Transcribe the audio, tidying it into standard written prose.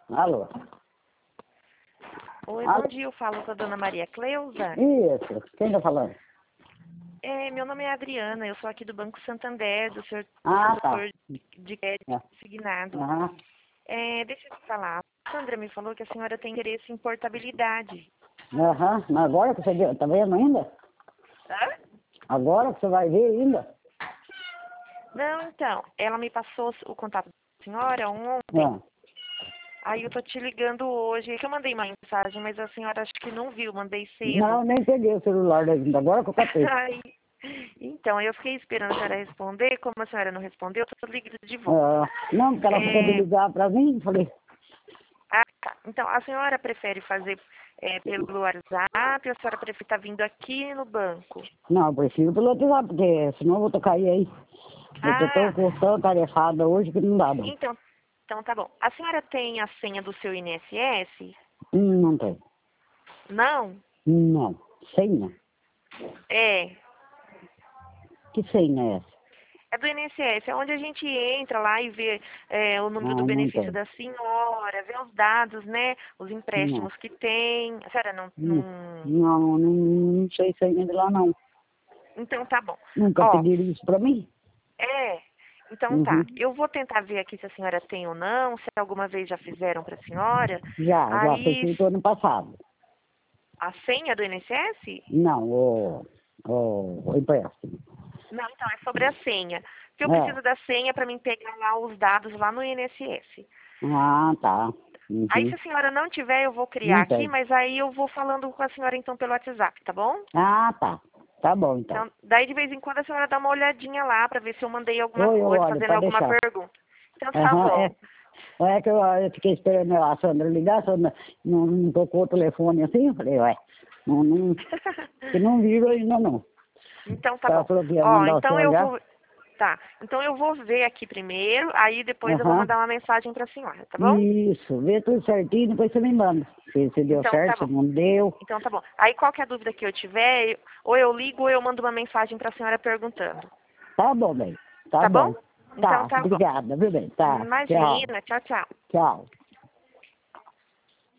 Alô? Oi, Alô? bom dia, eu falo com a dona Maria Cleusa. Isso, quem tá falando? Meu nome é Adriana, eu sou aqui do Banco Santander, do senhor Ah, tá. setor de crédito É. consignado. Aham. Deixa eu te falar, a Sandra me falou que a senhora tem interesse em portabilidade. Aham. Mas agora que você viu, tá vendo ainda? Hã? Agora que você vai ver ainda? Não, então, ela me passou o contato da senhora ontem, Ah. aí eu tô te ligando hoje, é que eu mandei uma mensagem, mas a senhora acho que não viu, mandei cedo. Não, nem peguei o celular ainda, agora que eu catei. Aí, então, eu fiquei esperando a senhora responder, como a senhora não respondeu, eu tô ligando de volta. Ah, não, porque ela ficou de É, ligar pra mim, falei, tá. Então, a senhora prefere fazer pelo WhatsApp ou a senhora prefere estar vindo aqui no banco? não, eu prefiro pelo WhatsApp, porque senão eu vou tocar aí. Eu tô Ah, com tão tarefada hoje que não dá, não. então tá bom. A senhora tem a senha do seu INSS? Não tem. Não? Não. Senha? É. Que senha é essa? É do INSS, é onde a gente entra lá e vê o número do Não, não benefício tem. da senhora, vê os dados, né? Os Não. empréstimos que tem. A senhora não, Não, não... não sei senha de lá, não. Então tá bom. Nunca Ó, pediram isso pra mim? é. Então tá. Uhum. Eu vou tentar ver aqui se a senhora tem ou não, se alguma vez já fizeram para a senhora. Já foi Aí, feito ano passado. a senha do INSS? Não, o empréstimo. Não, então é sobre a senha. Porque eu É. preciso da senha para mim pegar lá os dados lá no INSS. Ah, tá. Aí, Uhum. se a senhora não tiver, eu vou criar Não aqui, tem. mas aí eu vou falando com a senhora então pelo WhatsApp, tá bom? Ah, tá. Tá bom, então. Então, daí de vez em quando a senhora dá uma olhadinha lá para ver se eu mandei alguma Oi, eu coisa, olho, fazendo pode alguma deixar. pergunta. Então tá Aham, bom. é. É que eu fiquei esperando a Sandra ligar, a Sandra não tocou o telefone assim, eu falei, ué, que não viram ainda não. Então tá Ela bom. falou que ia Ó, mandar o então senhor eu olhar. vou. Tá. Então eu vou ver aqui primeiro, aí depois eu vou Aham. mandar uma mensagem para a senhora, tá bom? Isso, vê tudo certinho, depois você me manda. Se deu Então tá certo, bom. se não deu. Então tá bom. Aí qualquer dúvida que eu tiver, ou eu ligo ou eu mando uma mensagem para a senhora perguntando. Tá bom, bem. Tá Tá bom? bom. Então Tá, tá bom. obrigada, viu, bem? Tá, tchau. Imagina. Tchau, tchau. Tchau.